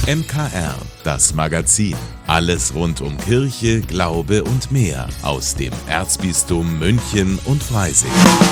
MKR, das Magazin. Alles rund um Kirche, Glaube und mehr aus dem Erzbistum München und Freising.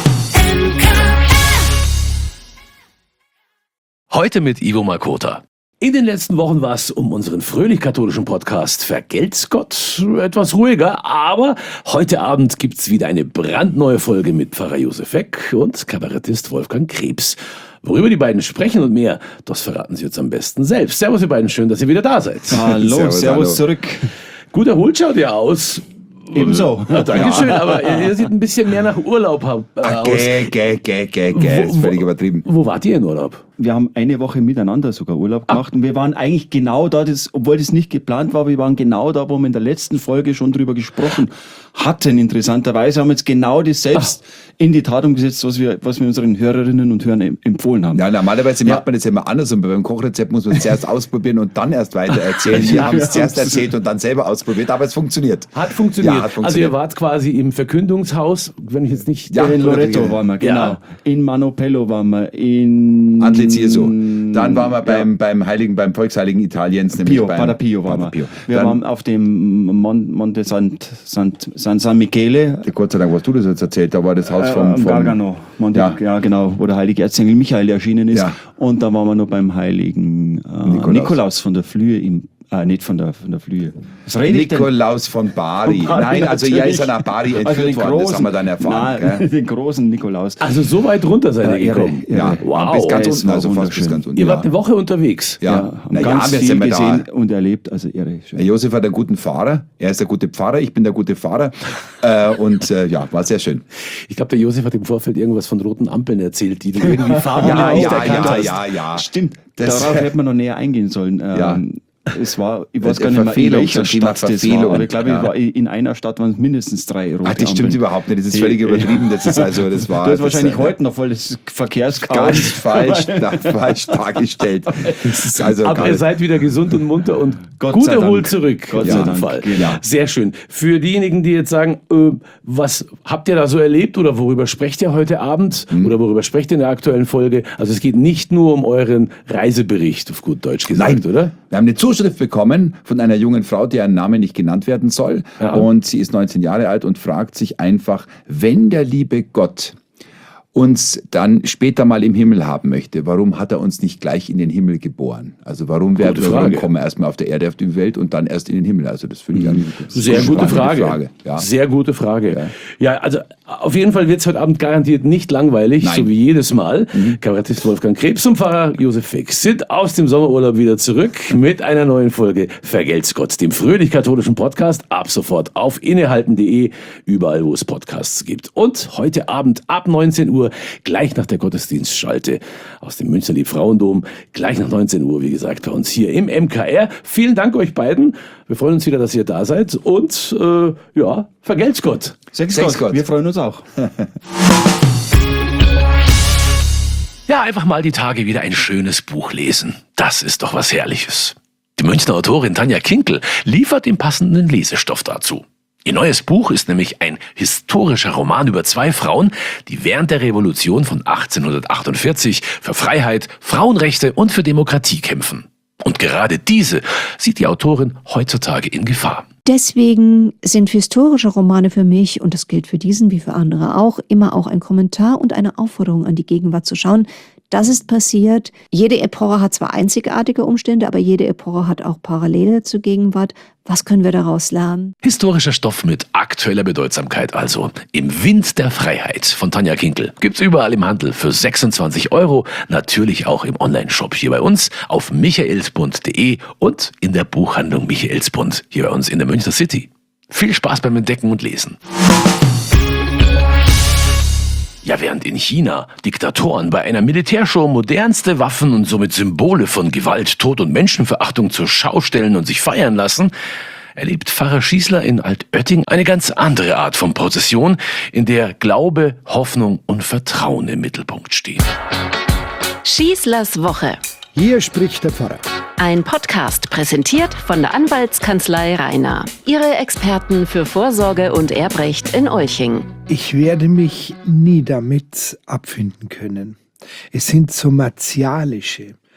Heute mit Ivo Makota. In den letzten Wochen war es um unseren fröhlich-katholischen Podcast Vergelt's Gott etwas ruhiger, aber heute Abend gibt's wieder eine brandneue Folge mit Pfarrer Josef Weck und Kabarettist Wolfgang Krebs. Worüber die beiden sprechen und mehr, das verraten sie jetzt am besten selbst. Servus ihr beiden, schön, dass ihr wieder da seid. Hallo, servus zurück. Gut erholt schaut ihr aus. Ebenso. Ja, Dankeschön, aber ihr seht ein bisschen mehr nach Urlaub aus. Ist völlig übertrieben. Wo wart ihr in Urlaub? Wir haben eine Woche miteinander sogar Urlaub gemacht und wir waren eigentlich genau da, obwohl das nicht geplant war, wir waren genau da, wo wir in der letzten Folge schon drüber gesprochen hatten. Interessanterweise haben wir jetzt genau das selbst in die Tat umgesetzt, was wir unseren Hörerinnen und Hörern empfohlen haben. Ja, normalerweise macht man das immer anders und beim Kochrezept muss man es zuerst ausprobieren und dann erst weiter erzählen. Wir haben es zuerst erzählt und dann selber ausprobiert, aber es funktioniert. Hat funktioniert. Ja, hat funktioniert. Also ihr wart quasi im Verkündungshaus, wenn ich jetzt nicht... In Loreto waren wir, genau. Ja. In Manopello waren wir, in... Antlizieso. Dann waren wir beim Volksheiligen Italiens, nämlich Pio, beim Pater Pio waren wir. Pio. Wir waren auf dem Monte San Michele. Gott sei Dank, was du das jetzt erzählt, da war das Haus vom Gargano. Ja, genau, wo der heilige Erzengel Michael erschienen ist. Ja. Und da waren wir noch beim heiligen Nikolaus von der Flühe nicht von der Flühe. Nikolaus von Bari. Nein, also er ist nach Bari entführt worden, das haben wir dann erfahren. Nein, den großen Nikolaus. Also so weit runter seid ihr gekommen? Ja, wow. bis ganz unten, also fast bis ganz unten. Ihr wart eine Woche unterwegs? Ja, haben ganz viel gesehen und erlebt, also irre. Herr Josef hat einen guten Fahrer, er ist der gute Pfarrer, ich bin der gute Fahrer und war sehr schön. Ich glaube, der Josef hat im Vorfeld irgendwas von roten Ampeln erzählt, die du irgendwie Farben ja. Stimmt, darauf hätte man noch näher eingehen sollen. Ich weiß gar nicht mehr, in welcher Stadt das war, aber ich glaube, in einer Stadt waren es mindestens 3 rote Ampeln. Das stimmt überhaupt nicht, das ist völlig übertrieben. Das ist also, das war... Du hast wahrscheinlich heute noch voll das Verkehrschaos. Ganz falsch dargestellt. Aber ihr seid wieder gesund und munter und gut erholt zurück. Gott sei Dank. Fall. Genau. Sehr schön. Für diejenigen, die jetzt sagen, was habt ihr da so erlebt oder worüber sprecht ihr heute Abend oder worüber sprecht ihr in der aktuellen Folge? Also es geht nicht nur um euren Reisebericht, auf gut Deutsch gesagt, oder? Wir haben eine Zuschrift bekommen von einer jungen Frau, deren Name nicht genannt werden soll. Ja. Und sie ist 19 Jahre alt und fragt sich einfach, wenn der liebe Gott uns dann später mal im Himmel haben möchte, warum hat er uns nicht gleich in den Himmel geboren? Also warum kommen wir erstmal auf der Erde auf die Welt und dann erst in den Himmel? Also das finde ich eine sehr gute Frage. Ja. Sehr gute Frage. Ja, also auf jeden Fall wird es heute Abend garantiert nicht langweilig, so wie jedes Mal. Kabarettist Wolfgang Krebs und Pfarrer Josef Weck sind aus dem Sommerurlaub wieder zurück mit einer neuen Folge Vergelt's Gott, dem fröhlich-katholischen Podcast, ab sofort auf innehalten.de, überall wo es Podcasts gibt. Und heute Abend ab 19 Uhr, gleich nach der Gottesdienstschalte aus dem Münchner Liebfrauendom, gleich nach 19 Uhr, wie gesagt, bei uns hier im MKR. Vielen Dank euch beiden. Wir freuen uns wieder, dass ihr da seid und vergelt's Gott. Sechs Gott. Wir freuen uns auch. Ja, einfach mal die Tage wieder ein schönes Buch lesen. Das ist doch was Herrliches. Die Münchner Autorin Tanja Kinkel liefert den passenden Lesestoff dazu. Ihr neues Buch ist nämlich ein historischer Roman über 2 Frauen, die während der Revolution von 1848 für Freiheit, Frauenrechte und für Demokratie kämpfen. Und gerade diese sieht die Autorin heutzutage in Gefahr. Deswegen sind historische Romane für mich, und das gilt für diesen wie für andere auch, immer auch ein Kommentar und eine Aufforderung an die Gegenwart zu schauen. Das ist passiert. Jede Epoche hat zwar einzigartige Umstände, aber jede Epoche hat auch Parallele zur Gegenwart. Was können wir daraus lernen? Historischer Stoff mit aktueller Bedeutsamkeit also. Im Wind der Freiheit von Tanja Kinkel. Gibt's überall im Handel für 26 €. Natürlich auch im Onlineshop hier bei uns auf michaelsbund.de und in der Buchhandlung Michaelsbund hier bei uns in der Münchner City. Viel Spaß beim Entdecken und Lesen. Ja, während in China Diktatoren bei einer Militärshow modernste Waffen und somit Symbole von Gewalt, Tod und Menschenverachtung zur Schau stellen und sich feiern lassen, erlebt Pfarrer Schießler in Altötting eine ganz andere Art von Prozession, in der Glaube, Hoffnung und Vertrauen im Mittelpunkt stehen. Schießlers Woche. Hier spricht der Pfarrer. Ein Podcast präsentiert von der Anwaltskanzlei Rainer. Ihre Experten für Vorsorge und Erbrecht in Olching. Ich werde mich nie damit abfinden können. Es sind so martialische,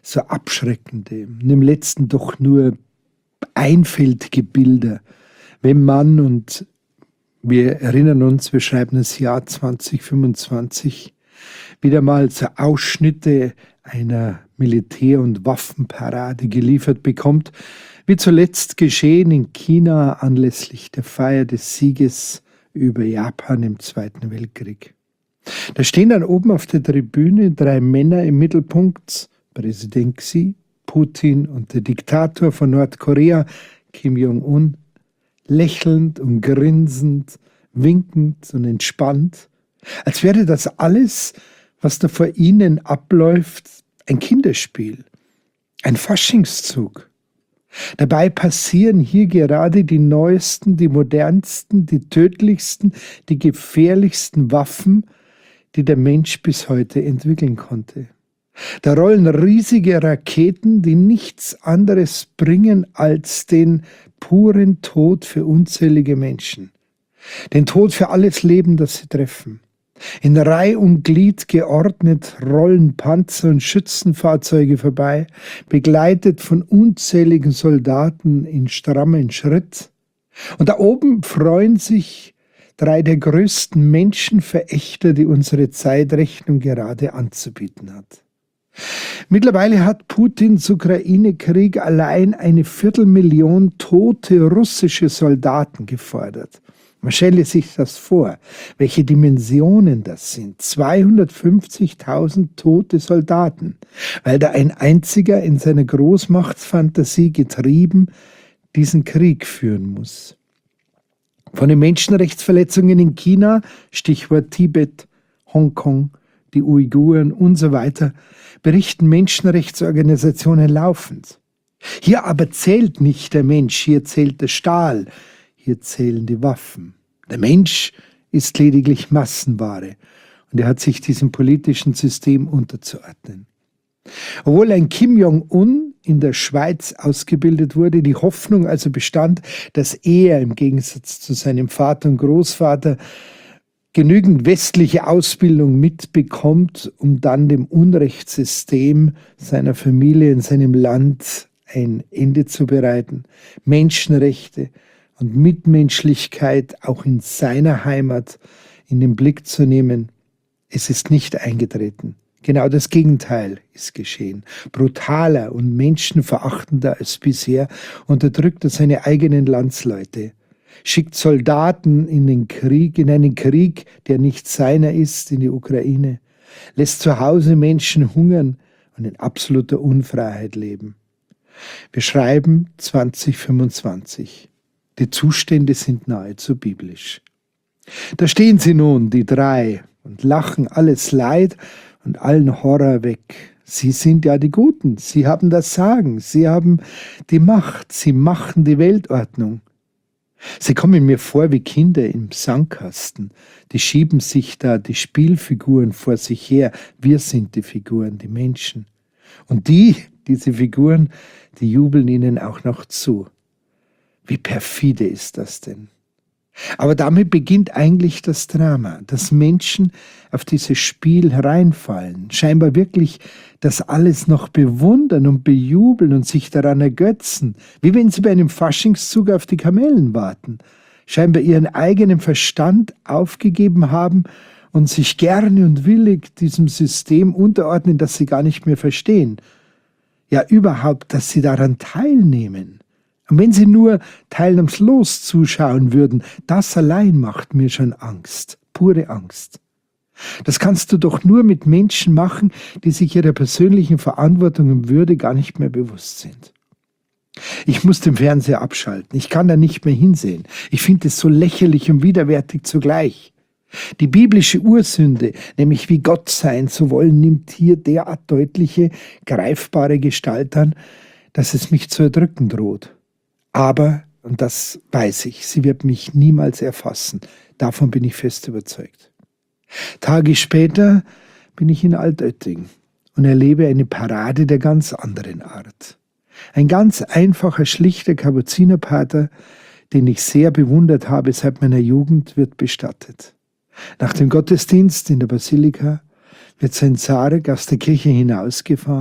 so abschreckende und im letzten doch nur einfältige Bilder, wenn man, und wir erinnern uns, wir schreiben das Jahr 2025, wieder mal so Ausschnitte einer Militär- und Waffenparade geliefert bekommt, wie zuletzt geschehen in China anlässlich der Feier des Sieges über Japan im Zweiten Weltkrieg. Da stehen dann oben auf der Tribüne 3 Männer im Mittelpunkt, Präsident Xi, Putin und der Diktator von Nordkorea, Kim Jong-un, lächelnd und grinsend, winkend und entspannt, als wäre das alles, was da vor ihnen abläuft, ein Kinderspiel, ein Faschingszug. Dabei passieren hier gerade die neuesten, die modernsten, die tödlichsten, die gefährlichsten Waffen, die der Mensch bis heute entwickeln konnte. Da rollen riesige Raketen, die nichts anderes bringen als den puren Tod für unzählige Menschen. Den Tod für alles Leben, das sie treffen. In Reih und Glied geordnet rollen Panzer und Schützenfahrzeuge vorbei, begleitet von unzähligen Soldaten in strammem Schritt. Und da oben freuen sich 3 der größten Menschenverächter, die unsere Zeitrechnung gerade anzubieten hat. Mittlerweile hat Putins Ukraine-Krieg allein 250.000 tote russische Soldaten gefordert. Man stelle sich das vor, welche Dimensionen das sind. 250.000 tote Soldaten, weil da ein einziger in seiner Großmachtsfantasie getrieben diesen Krieg führen muss. Von den Menschenrechtsverletzungen in China, Stichwort Tibet, Hongkong, die Uiguren und so weiter, berichten Menschenrechtsorganisationen laufend. Hier aber zählt nicht der Mensch, hier zählt der Stahl, hier zählen die Waffen. Der Mensch ist lediglich Massenware und er hat sich diesem politischen System unterzuordnen. Obwohl ein Kim Jong-un in der Schweiz ausgebildet wurde, die Hoffnung also bestand, dass er im Gegensatz zu seinem Vater und Großvater genügend westliche Ausbildung mitbekommt, um dann dem Unrechtssystem seiner Familie in seinem Land ein Ende zu bereiten, Menschenrechte und Mitmenschlichkeit auch in seiner Heimat in den Blick zu nehmen. Es ist nicht eingetreten. Genau das Gegenteil ist geschehen. Brutaler und menschenverachtender als bisher unterdrückt er seine eigenen Landsleute, schickt Soldaten in einen Krieg, der nicht seiner ist, in die Ukraine, lässt zu Hause Menschen hungern und in absoluter Unfreiheit leben. Wir schreiben 2025. Die Zustände sind nahezu biblisch. Da stehen sie nun, die 3, und lachen alles Leid und allen Horror weg. Sie sind ja die Guten, sie haben das Sagen, sie haben die Macht, sie machen die Weltordnung. Sie kommen mir vor wie Kinder im Sandkasten, die schieben sich da die Spielfiguren vor sich her. Wir sind die Figuren, die Menschen. Und diese Figuren, die jubeln ihnen auch noch zu. Wie perfide ist das denn? Aber damit beginnt eigentlich das Drama, dass Menschen auf dieses Spiel hereinfallen, scheinbar wirklich das alles noch bewundern und bejubeln und sich daran ergötzen, wie wenn sie bei einem Faschingszug auf die Kamellen warten, scheinbar ihren eigenen Verstand aufgegeben haben und sich gerne und willig diesem System unterordnen, das sie gar nicht mehr verstehen. Ja, überhaupt, dass sie daran teilnehmen. Und wenn sie nur teilnahmslos zuschauen würden, das allein macht mir schon Angst, pure Angst. Das kannst du doch nur mit Menschen machen, die sich ihrer persönlichen Verantwortung und Würde gar nicht mehr bewusst sind. Ich muss den Fernseher abschalten, ich kann da nicht mehr hinsehen. Ich finde es so lächerlich und widerwärtig zugleich. Die biblische Ursünde, nämlich wie Gott sein zu wollen, nimmt hier derart deutliche, greifbare Gestalt an, dass es mich zu erdrücken droht. Aber, und das weiß ich, sie wird mich niemals erfassen. Davon bin ich fest überzeugt. Tage später bin ich in Altötting und erlebe eine Parade der ganz anderen Art. Ein ganz einfacher, schlichter Kapuzinerpater, den ich sehr bewundert habe seit meiner Jugend, wird bestattet. Nach dem Gottesdienst in der Basilika wird sein Sarg aus der Kirche hinausgefahren,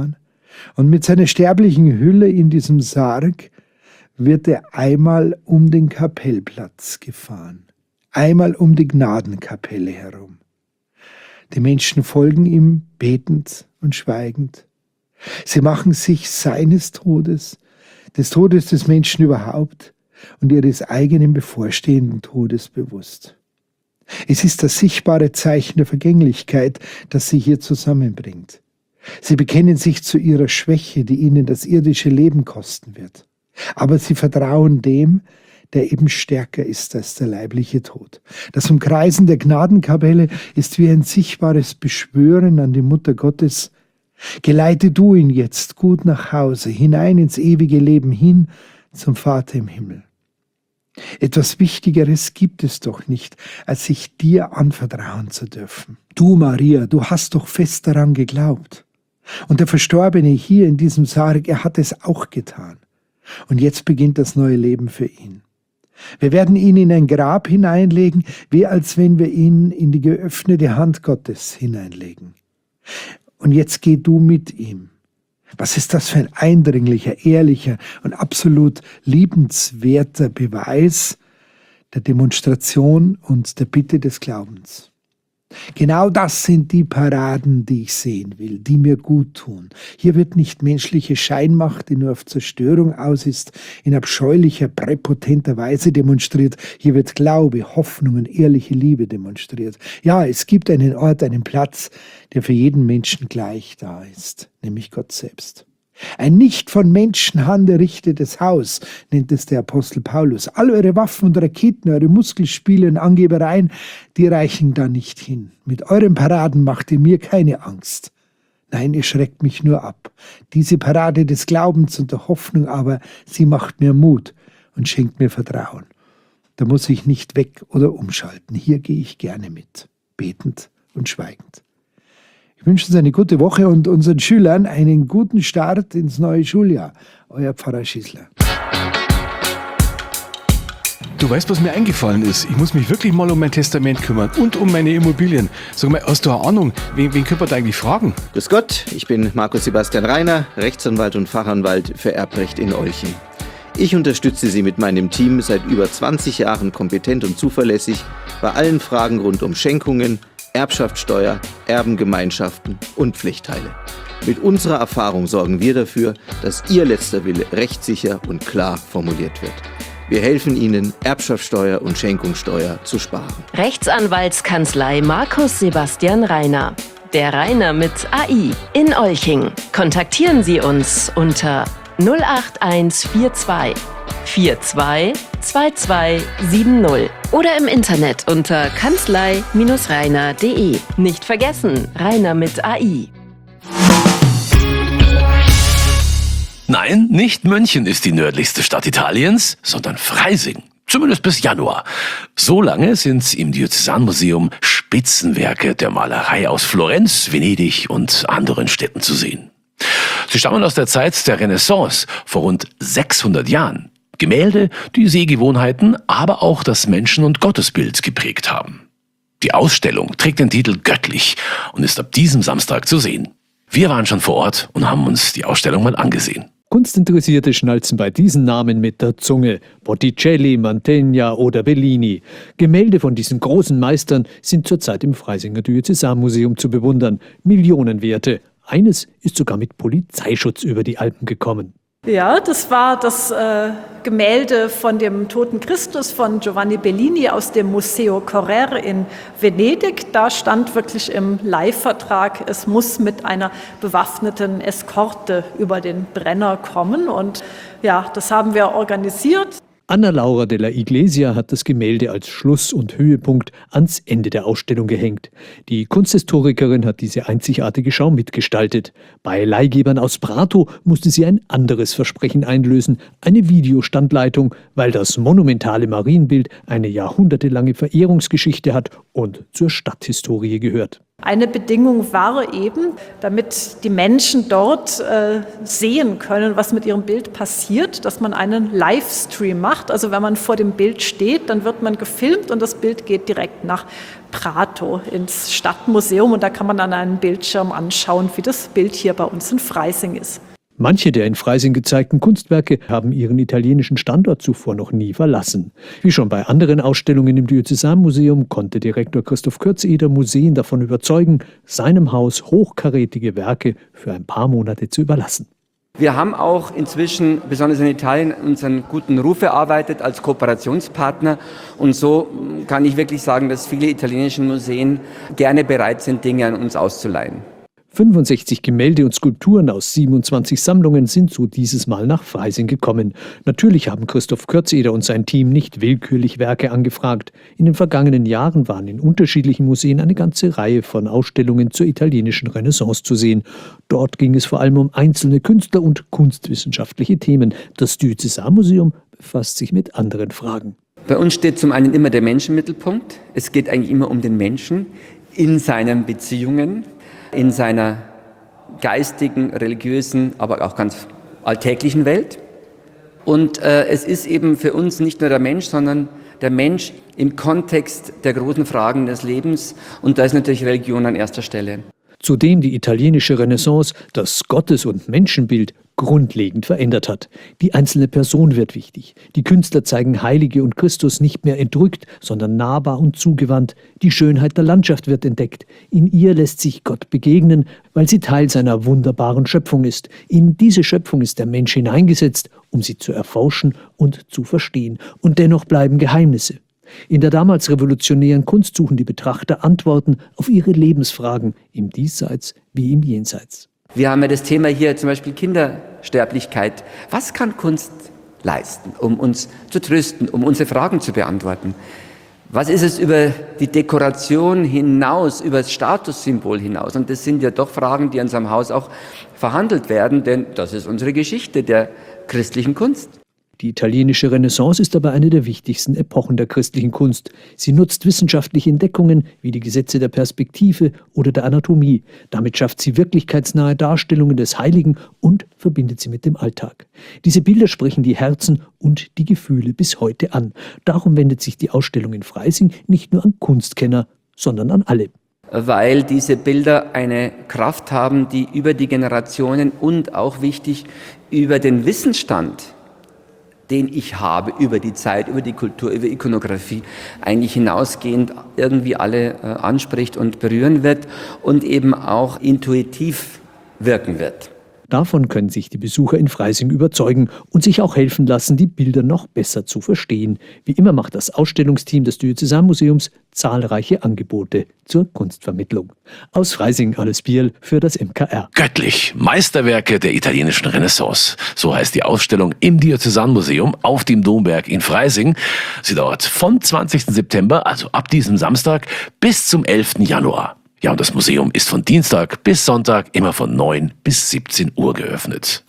Und mit seiner sterblichen Hülle in diesem Sarg wird er einmal um den Kapellplatz gefahren, einmal um die Gnadenkapelle herum. Die Menschen folgen ihm betend und schweigend. Sie machen sich seines Todes, des Todes des Menschen überhaupt und ihres eigenen bevorstehenden Todes bewusst. Es ist das sichtbare Zeichen der Vergänglichkeit, das sie hier zusammenbringt. Sie bekennen sich zu ihrer Schwäche, die ihnen das irdische Leben kosten wird. Aber sie vertrauen dem, der eben stärker ist als der leibliche Tod. Das Umkreisen der Gnadenkapelle ist wie ein sichtbares Beschwören an die Mutter Gottes. Geleite du ihn jetzt gut nach Hause, hinein ins ewige Leben, hin zum Vater im Himmel. Etwas Wichtigeres gibt es doch nicht, als sich dir anvertrauen zu dürfen. Du, Maria, du hast doch fest daran geglaubt. Und der Verstorbene hier in diesem Sarg, er hat es auch getan. Und jetzt beginnt das neue Leben für ihn. Wir werden ihn in ein Grab hineinlegen, wie als wenn wir ihn in die geöffnete Hand Gottes hineinlegen. Und jetzt geh du mit ihm. Was ist das für ein eindringlicher, ehrlicher und absolut liebenswerter Beweis der Demonstration und der Bitte des Glaubens. Genau das sind die Paraden, die ich sehen will, die mir gut tun. Hier wird nicht menschliche Scheinmacht, die nur auf Zerstörung aus ist, in abscheulicher, präpotenter Weise demonstriert. Hier wird Glaube, Hoffnung und ehrliche Liebe demonstriert. Ja, es gibt einen Ort, einen Platz, der für jeden Menschen gleich da ist, nämlich Gott selbst. Ein nicht von Menschenhand errichtetes Haus, nennt es der Apostel Paulus. All eure Waffen und Raketen, eure Muskelspiele und Angebereien, die reichen da nicht hin. Mit euren Paraden macht ihr mir keine Angst. Nein, ihr schreckt mich nur ab. Diese Parade des Glaubens und der Hoffnung aber, sie macht mir Mut und schenkt mir Vertrauen. Da muss ich nicht weg oder umschalten. Hier gehe ich gerne mit, betend und schweigend. Ich wünsche uns eine gute Woche und unseren Schülern einen guten Start ins neue Schuljahr. Euer Pfarrer Schießler. Du weißt, was mir eingefallen ist? Ich muss mich wirklich mal um mein Testament kümmern und um meine Immobilien. Sag mal, hast du eine Ahnung, wen können wir da eigentlich fragen? Grüß Gott, ich bin Markus Sebastian Rainer, Rechtsanwalt und Fachanwalt für Erbrecht in Olching. Ich unterstütze Sie mit meinem Team seit über 20 Jahren kompetent und zuverlässig bei allen Fragen rund um Schenkungen, Erbschaftssteuer, Erbengemeinschaften und Pflichtteile. Mit unserer Erfahrung sorgen wir dafür, dass Ihr letzter Wille rechtssicher und klar formuliert wird. Wir helfen Ihnen, Erbschaftssteuer und Schenkungssteuer zu sparen. Rechtsanwaltskanzlei Markus Sebastian Rainer. Der Rainer mit AI in Olching. Kontaktieren Sie uns unter 08142 42 2270 oder im Internet unter kanzlei-rainer.de. Nicht vergessen, Rainer mit AI. Nein, nicht München ist die nördlichste Stadt Italiens, sondern Freising. Zumindest bis Januar. So lange sind im Diözesanmuseum Spitzenwerke der Malerei aus Florenz, Venedig und anderen Städten zu sehen. Sie stammen aus der Zeit der Renaissance, vor rund 600 Jahren. Gemälde, die Sehgewohnheiten, aber auch das Menschen- und Gottesbild geprägt haben. Die Ausstellung trägt den Titel Göttlich und ist ab diesem Samstag zu sehen. Wir waren schon vor Ort und haben uns die Ausstellung mal angesehen. Kunstinteressierte schnalzen bei diesen Namen mit der Zunge. Botticelli, Mantegna oder Bellini. Gemälde von diesen großen Meistern sind zurzeit im Freisinger Diözesanmuseum zu bewundern. Millionenwerte. Eines ist sogar mit Polizeischutz über die Alpen gekommen. Ja, das war das Gemälde von dem Toten Christus von Giovanni Bellini aus dem Museo Correr in Venedig. Da stand wirklich im Leihvertrag, es muss mit einer bewaffneten Eskorte über den Brenner kommen. Und ja, das haben wir organisiert. Anna Laura della Iglesia hat das Gemälde als Schluss- und Höhepunkt ans Ende der Ausstellung gehängt. Die Kunsthistorikerin hat diese einzigartige Schau mitgestaltet. Bei Leihgebern aus Prato musste sie ein anderes Versprechen einlösen, eine Videostandleitung, weil das monumentale Marienbild eine jahrhundertelange Verehrungsgeschichte hat und zur Stadthistorie gehört. Eine Bedingung war eben, damit die Menschen dort sehen können, was mit ihrem Bild passiert, dass man einen Livestream macht. Also wenn man vor dem Bild steht, dann wird man gefilmt und das Bild geht direkt nach Prato ins Stadtmuseum und da kann man an einem Bildschirm anschauen, wie das Bild hier bei uns in Freising ist. Manche der in Freising gezeigten Kunstwerke haben ihren italienischen Standort zuvor noch nie verlassen. Wie schon bei anderen Ausstellungen im Diözesanmuseum konnte Direktor Christoph Kürzeder Museen davon überzeugen, seinem Haus hochkarätige Werke für ein paar Monate zu überlassen. Wir haben auch inzwischen, besonders in Italien, unseren guten Ruf erarbeitet als Kooperationspartner. Und so kann ich wirklich sagen, dass viele italienische Museen gerne bereit sind, Dinge an uns auszuleihen. 65 Gemälde und Skulpturen aus 27 Sammlungen sind so dieses Mal nach Freising gekommen. Natürlich haben Christoph Kürzeder und sein Team nicht willkürlich Werke angefragt. In den vergangenen Jahren waren in unterschiedlichen Museen eine ganze Reihe von Ausstellungen zur italienischen Renaissance zu sehen. Dort ging es vor allem um einzelne Künstler und kunstwissenschaftliche Themen. Das Diözesanmuseum befasst sich mit anderen Fragen. Bei uns steht zum einen immer der Mensch im Mittelpunkt. Es geht eigentlich immer um den Menschen in seinen Beziehungen, in seiner geistigen, religiösen, aber auch ganz alltäglichen Welt. Und es ist eben für uns nicht nur der Mensch, sondern der Mensch im Kontext der großen Fragen des Lebens. Und da ist natürlich Religion an erster Stelle. Zudem die italienische Renaissance das Gottes- und Menschenbild grundlegend verändert hat. Die einzelne Person wird wichtig. Die Künstler zeigen Heilige und Christus nicht mehr entrückt, sondern nahbar und zugewandt. Die Schönheit der Landschaft wird entdeckt. In ihr lässt sich Gott begegnen, weil sie Teil seiner wunderbaren Schöpfung ist. In diese Schöpfung ist der Mensch hineingesetzt, um sie zu erforschen und zu verstehen. Und dennoch bleiben Geheimnisse. In der damals revolutionären Kunst suchen die Betrachter Antworten auf ihre Lebensfragen, im Diesseits wie im Jenseits. Wir haben ja das Thema hier zum Beispiel Kindersterblichkeit. Was kann Kunst leisten, um uns zu trösten, um unsere Fragen zu beantworten? Was ist es über die Dekoration hinaus, über das Statussymbol hinaus? Und das sind ja doch Fragen, die in unserem Haus auch verhandelt werden, denn das ist unsere Geschichte der christlichen Kunst. Die italienische Renaissance ist aber eine der wichtigsten Epochen der christlichen Kunst. Sie nutzt wissenschaftliche Entdeckungen wie die Gesetze der Perspektive oder der Anatomie. Damit schafft sie wirklichkeitsnahe Darstellungen des Heiligen und verbindet sie mit dem Alltag. Diese Bilder sprechen die Herzen und die Gefühle bis heute an. Darum wendet sich die Ausstellung in Freising nicht nur an Kunstkenner, sondern an alle. Weil diese Bilder eine Kraft haben, die über die Generationen und auch wichtig über den Wissensstand, den ich habe über die Zeit, über die Kultur, über Ikonografie, eigentlich hinausgehend irgendwie alle anspricht und berühren wird und eben auch intuitiv wirken wird. Davon können sich die Besucher in Freising überzeugen und sich auch helfen lassen, die Bilder noch besser zu verstehen. Wie immer macht das Ausstellungsteam des Diözesanmuseums zahlreiche Angebote zur Kunstvermittlung. Aus Freising, Alles Bierl für das MKR. Göttlich, Meisterwerke der italienischen Renaissance. So heißt die Ausstellung im Diözesanmuseum auf dem Domberg in Freising. Sie dauert vom 20. September, also ab diesem Samstag, bis zum 11. Januar. Ja, und das Museum ist von Dienstag bis Sonntag immer von 9 bis 17 Uhr geöffnet.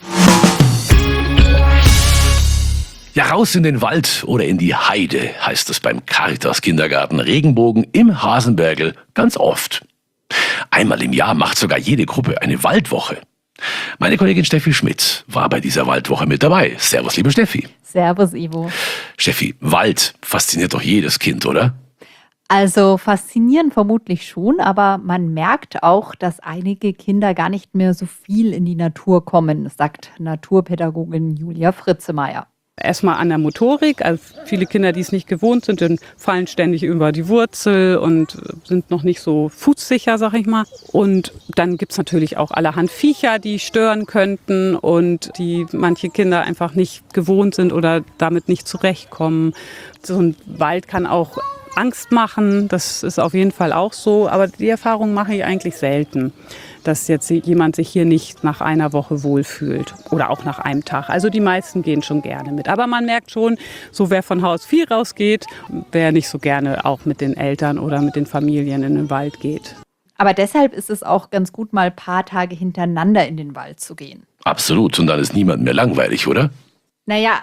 Ja, raus in den Wald oder in die Heide, heißt es beim Caritas Kindergarten Regenbogen im Hasenbergl ganz oft. Einmal im Jahr macht sogar jede Gruppe eine Waldwoche. Meine Kollegin Steffi Schmidt war bei dieser Waldwoche mit dabei. Servus, liebe Steffi. Servus, Ivo. Steffi, Wald fasziniert doch jedes Kind, oder? Also faszinieren vermutlich schon, aber man merkt auch, dass einige Kinder gar nicht mehr so viel in die Natur kommen, sagt Naturpädagogin Julia Fritzemeier. Erstmal an der Motorik, also viele Kinder, die es nicht gewohnt sind, dann fallen ständig über die Wurzel und sind noch nicht so fußsicher, sag ich mal. Und dann gibt's natürlich auch allerhand Viecher, die stören könnten und die manche Kinder einfach nicht gewohnt sind oder damit nicht zurechtkommen. So ein Wald kann auch Angst machen, das ist auf jeden Fall auch so, aber die Erfahrung mache ich eigentlich selten, dass jetzt jemand sich hier nicht nach einer Woche wohlfühlt oder auch nach einem Tag. Also die meisten gehen schon gerne mit, aber man merkt schon, so wer von Haus viel rausgeht, wer nicht so gerne auch mit den Eltern oder mit den Familien in den Wald geht. Aber deshalb ist es auch ganz gut, mal ein paar Tage hintereinander in den Wald zu gehen. Absolut, und dann ist niemand mehr langweilig, oder? Naja,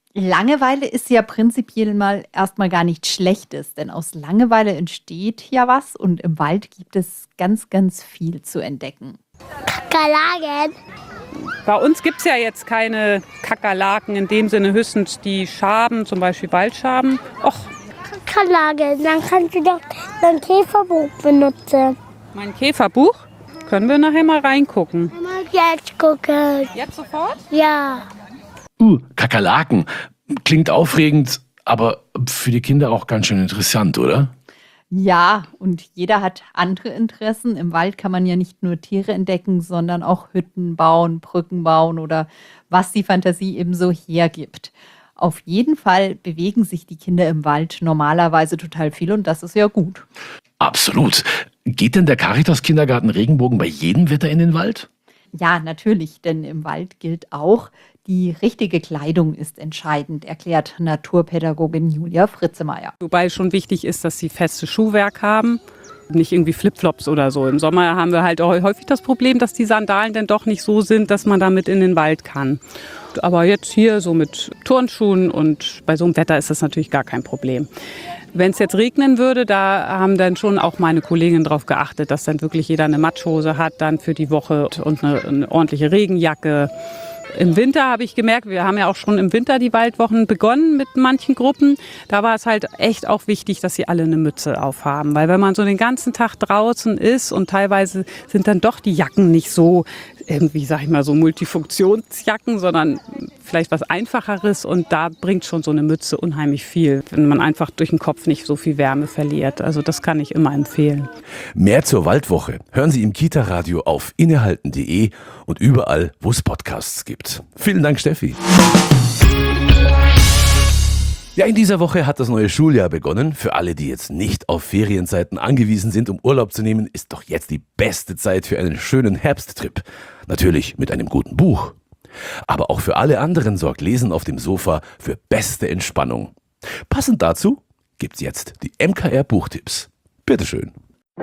Langeweile ist ja prinzipiell mal erstmal gar nichts Schlechtes, denn aus Langeweile entsteht ja was und im Wald gibt es ganz, ganz viel zu entdecken. Kakerlaken. Bei uns gibt es ja jetzt keine Kakerlaken, in dem Sinne höchstens die Schaben, zum Beispiel Waldschaben. Och. Kakerlaken, dann kannst du doch dein Käferbuch benutzen. Mein Käferbuch? Können wir nachher mal reingucken? Jetzt gucken. Jetzt sofort? Ja. Kakerlaken. Klingt aufregend, aber für die Kinder auch ganz schön interessant, oder? Ja, und jeder hat andere Interessen. Im Wald kann man ja nicht nur Tiere entdecken, sondern auch Hütten bauen, Brücken bauen oder was die Fantasie eben so hergibt. Auf jeden Fall bewegen sich die Kinder im Wald normalerweise total viel und das ist ja gut. Absolut. Geht denn der Caritas-Kindergarten Regenbogen bei jedem Wetter in den Wald? Ja, natürlich, denn im Wald gilt auch, die richtige Kleidung ist entscheidend, erklärt Naturpädagogin Julia Fritzemeier. Wobei schon wichtig ist, dass sie festes Schuhwerk haben, nicht irgendwie Flipflops oder so. Im Sommer haben wir halt auch häufig das Problem, dass die Sandalen dann doch nicht so sind, dass man damit in den Wald kann. Aber jetzt hier so mit Turnschuhen und bei so einem Wetter ist das natürlich gar kein Problem. Wenn es jetzt regnen würde, da haben dann schon auch meine Kolleginnen darauf geachtet, dass dann wirklich jeder eine Matschhose hat dann für die Woche und eine ordentliche Regenjacke. Im Winter habe ich gemerkt, wir haben ja auch schon im Winter die Waldwochen begonnen mit manchen Gruppen. Da war es halt echt auch wichtig, dass sie alle eine Mütze aufhaben. Weil wenn man so den ganzen Tag draußen ist und teilweise sind dann doch die Jacken nicht so irgendwie, sag ich mal, so Multifunktionsjacken, sondern vielleicht was Einfacheres und da bringt schon so eine Mütze unheimlich viel, wenn man einfach durch den Kopf nicht so viel Wärme verliert. Also das kann ich immer empfehlen. Mehr zur Waldwoche hören Sie im Kita-Radio auf innehalten.de und überall, wo es Podcasts gibt. Vielen Dank, Steffi. Ja, in dieser Woche hat das neue Schuljahr begonnen. Für alle, die jetzt nicht auf Ferienzeiten angewiesen sind, um Urlaub zu nehmen, ist doch jetzt die beste Zeit für einen schönen Herbsttrip. Natürlich mit einem guten Buch. Aber auch für alle anderen sorgt Lesen auf dem Sofa für beste Entspannung. Passend dazu gibt's jetzt die MKR-Buchtipps. Bitteschön.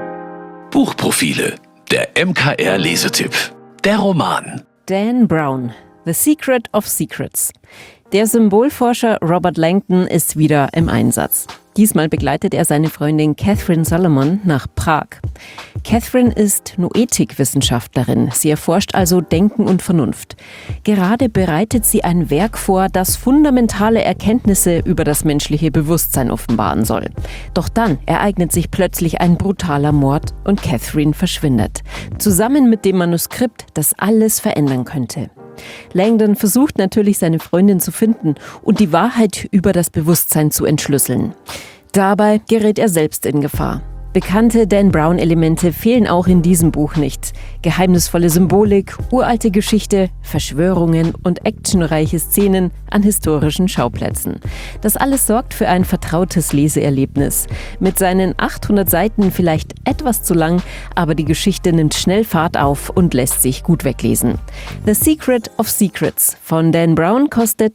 Buchprofile. Der MKR-Lesetipp. Der Roman. Dan Brown, The Secret of Secrets. Der Symbolforscher Robert Langdon ist wieder im Einsatz. Diesmal begleitet er seine Freundin Catherine Solomon nach Prag. Catherine ist Noetikwissenschaftlerin. Sie erforscht also Denken und Vernunft. Gerade bereitet sie ein Werk vor, das fundamentale Erkenntnisse über das menschliche Bewusstsein offenbaren soll. Doch dann ereignet sich plötzlich ein brutaler Mord und Catherine verschwindet. Zusammen mit dem Manuskript, das alles verändern könnte. Langdon versucht natürlich, seine Freundin zu finden und die Wahrheit über das Bewusstsein zu entschlüsseln. Dabei gerät er selbst in Gefahr. Bekannte Dan Brown-Elemente fehlen auch in diesem Buch nicht. Geheimnisvolle Symbolik, uralte Geschichte, Verschwörungen und actionreiche Szenen an historischen Schauplätzen. Das alles sorgt für ein vertrautes Leseerlebnis. Mit seinen 800 Seiten vielleicht etwas zu lang, aber die Geschichte nimmt schnell Fahrt auf und lässt sich gut weglesen. The Secret of Secrets von Dan Brown kostet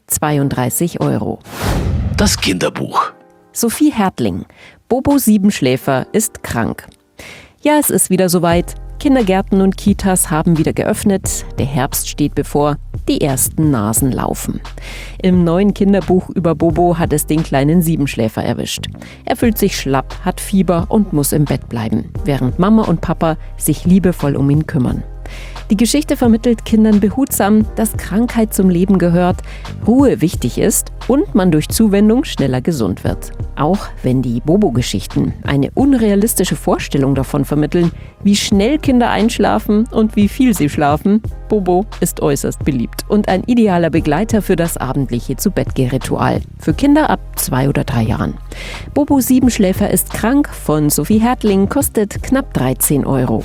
32 €. Das Kinderbuch. Sophie Hertling. Bobo Siebenschläfer ist krank. Ja, es ist wieder soweit. Kindergärten und Kitas haben wieder geöffnet. Der Herbst steht bevor. Die ersten Nasen laufen. Im neuen Kinderbuch über Bobo hat es den kleinen Siebenschläfer erwischt. Er fühlt sich schlapp, hat Fieber und muss im Bett bleiben, während Mama und Papa sich liebevoll um ihn kümmern. Die Geschichte vermittelt Kindern behutsam, dass Krankheit zum Leben gehört, Ruhe wichtig ist und man durch Zuwendung schneller gesund wird. Auch wenn die Bobo-Geschichten eine unrealistische Vorstellung davon vermitteln, wie schnell Kinder einschlafen und wie viel sie schlafen, Bobo ist äußerst beliebt und ein idealer Begleiter für das abendliche Zu-Bett-Geh-Ritual. Für Kinder ab 2 oder 3 Jahren. Bobo Siebenschläfer ist krank von Sophie Hertling kostet knapp 13 €.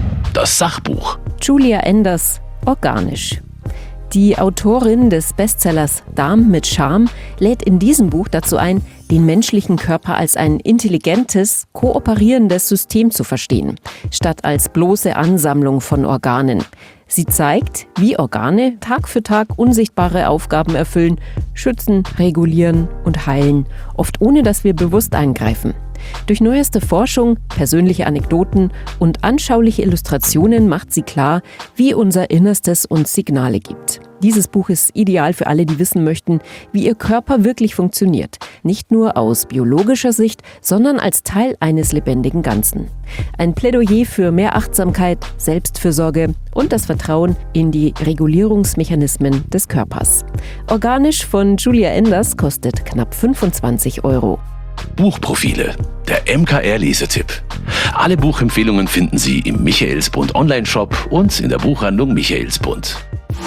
Das Sachbuch. Julia Enders, organisch. Die Autorin des Bestsellers Darm mit Charme lädt in diesem Buch dazu ein, den menschlichen Körper als ein intelligentes, kooperierendes System zu verstehen, statt als bloße Ansammlung von Organen. Sie zeigt, wie Organe Tag für Tag unsichtbare Aufgaben erfüllen, schützen, regulieren und heilen, oft ohne dass wir bewusst eingreifen. Durch neueste Forschung, persönliche Anekdoten und anschauliche Illustrationen macht sie klar, wie unser Innerstes uns Signale gibt. Dieses Buch ist ideal für alle, die wissen möchten, wie ihr Körper wirklich funktioniert. Nicht nur aus biologischer Sicht, sondern als Teil eines lebendigen Ganzen. Ein Plädoyer für mehr Achtsamkeit, Selbstfürsorge und das Vertrauen in die Regulierungsmechanismen des Körpers. Organisch von Julia Enders kostet knapp 25 €. Buchprofile, der MKR-Lesetipp. Alle Buchempfehlungen finden Sie im Michaelsbund Online-Shop und in der Buchhandlung Michaelsbund.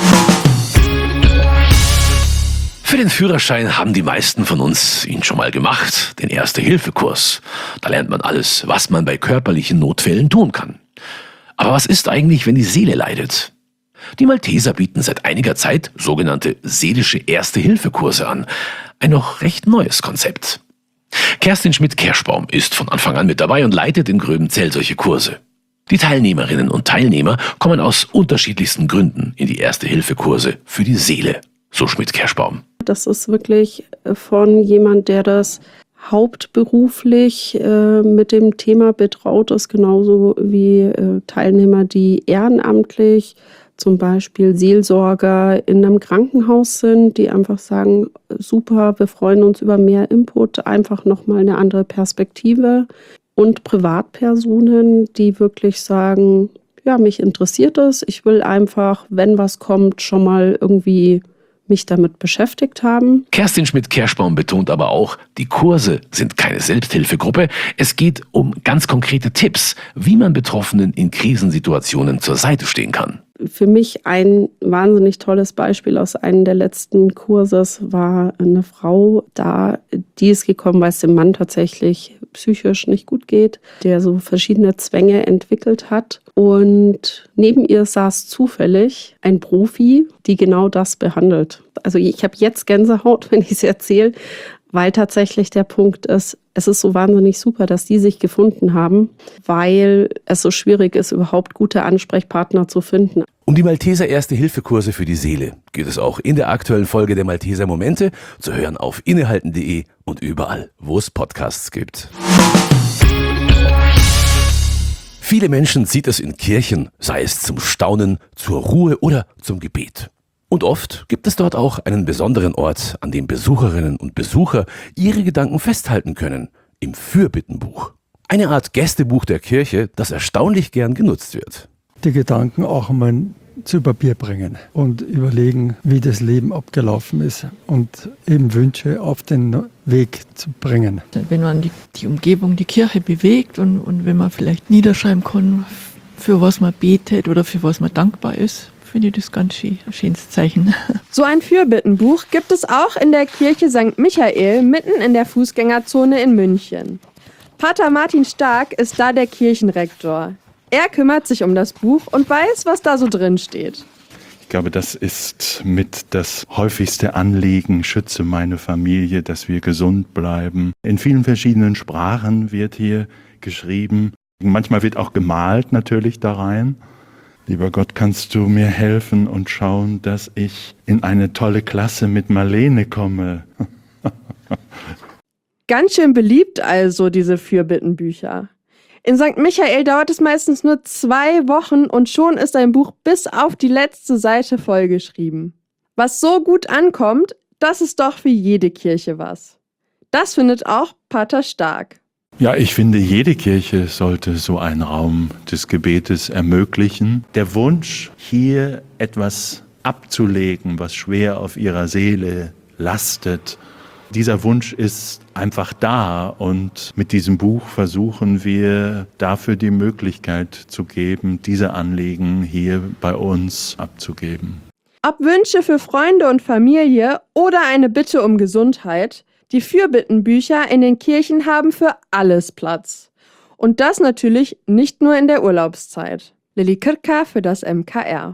Für den Führerschein haben die meisten von uns ihn schon mal gemacht, den Erste-Hilfe-Kurs. Da lernt man alles, was man bei körperlichen Notfällen tun kann. Aber was ist eigentlich, wenn die Seele leidet? Die Malteser bieten seit einiger Zeit sogenannte seelische Erste-Hilfe-Kurse an. Ein noch recht neues Konzept. Kerstin Schmidt-Kerschbaum ist von Anfang an mit dabei und leitet in Gröbenzell solche Kurse. Die Teilnehmerinnen und Teilnehmer kommen aus unterschiedlichsten Gründen in die Erste-Hilfe-Kurse für die Seele, so Schmidt-Kerschbaum. Das ist wirklich von jemand, der das hauptberuflich mit dem Thema betraut ist, genauso wie Teilnehmer, die ehrenamtlich, zum Beispiel Seelsorger in einem Krankenhaus sind, die einfach sagen, super, wir freuen uns über mehr Input, einfach nochmal eine andere Perspektive. Und Privatpersonen, die wirklich sagen, ja, mich interessiert es, ich will einfach, wenn was kommt, schon mal irgendwie mich damit beschäftigt haben. Kerstin Schmidt-Kerschbaum betont aber auch, die Kurse sind keine Selbsthilfegruppe. Es geht um ganz konkrete Tipps, wie man Betroffenen in Krisensituationen zur Seite stehen kann. Für mich ein wahnsinnig tolles Beispiel aus einem der letzten Kurses war eine Frau da, die ist gekommen, weil es dem Mann tatsächlich psychisch nicht gut geht, der so verschiedene Zwänge entwickelt hat. Und neben ihr saß zufällig ein Profi, die genau das behandelt. Also ich habe jetzt Gänsehaut, wenn ich es erzähle, weil tatsächlich der Punkt ist, es ist so wahnsinnig super, dass die sich gefunden haben, weil es so schwierig ist, überhaupt gute Ansprechpartner zu finden. Um die Malteser Erste-Hilfe-Kurse für die Seele geht es auch in der aktuellen Folge der Malteser Momente, zu hören auf innehalten.de und überall, wo es Podcasts gibt. Viele Menschen zieht es in Kirchen, sei es zum Staunen, zur Ruhe oder zum Gebet. Und oft gibt es dort auch einen besonderen Ort, an dem Besucherinnen und Besucher ihre Gedanken festhalten können, im Fürbittenbuch. Eine Art Gästebuch der Kirche, das erstaunlich gern genutzt wird. Die Gedanken auch einmal zu Papier bringen und überlegen, wie das Leben abgelaufen ist und eben Wünsche auf den Weg zu bringen. Wenn man die Umgebung, die Kirche bewegt und wenn man vielleicht niederschreiben kann, für was man betet oder für was man dankbar ist, finde ich das ganz schön, ein schönes Zeichen. So ein Fürbittenbuch gibt es auch in der Kirche St. Michael, mitten in der Fußgängerzone in München. Pater Martin Stark ist da der Kirchenrektor. Er kümmert sich um das Buch und weiß, was da so drin steht. Ich glaube, das ist mit das häufigste Anliegen, schütze meine Familie, dass wir gesund bleiben. In vielen verschiedenen Sprachen wird hier geschrieben. Manchmal wird auch gemalt natürlich da rein. Lieber Gott, kannst du mir helfen und schauen, dass ich in eine tolle Klasse mit Marlene komme. Ganz schön beliebt also, diese Fürbittenbücher. In St. Michael dauert es meistens nur 2 Wochen und schon ist ein Buch bis auf die letzte Seite vollgeschrieben. Was so gut ankommt, das ist doch für jede Kirche was. Das findet auch Pater Stark. Ja, ich finde, jede Kirche sollte so einen Raum des Gebetes ermöglichen. Der Wunsch, hier etwas abzulegen, was schwer auf ihrer Seele lastet, dieser Wunsch ist einfach da und mit diesem Buch versuchen wir dafür die Möglichkeit zu geben, diese Anliegen hier bei uns abzugeben. Ob Wünsche für Freunde und Familie oder eine Bitte um Gesundheit, die Fürbittenbücher in den Kirchen haben für alles Platz. Und das natürlich nicht nur in der Urlaubszeit. Lilly Kirka für das MKR.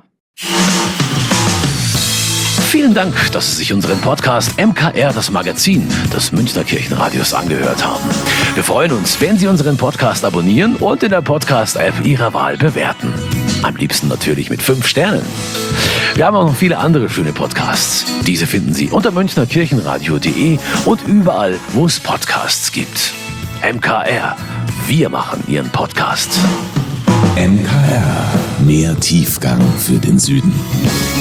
Vielen Dank, dass Sie sich unseren Podcast MKR, das Magazin des Münchner Kirchenradios, angehört haben. Wir freuen uns, wenn Sie unseren Podcast abonnieren und in der Podcast-App Ihrer Wahl bewerten. Am liebsten natürlich mit 5 Sternen. Wir haben auch noch viele andere schöne Podcasts. Diese finden Sie unter münchnerkirchenradio.de und überall, wo es Podcasts gibt. MKR. Wir machen Ihren Podcast. MKR. Mehr Tiefgang für den Süden.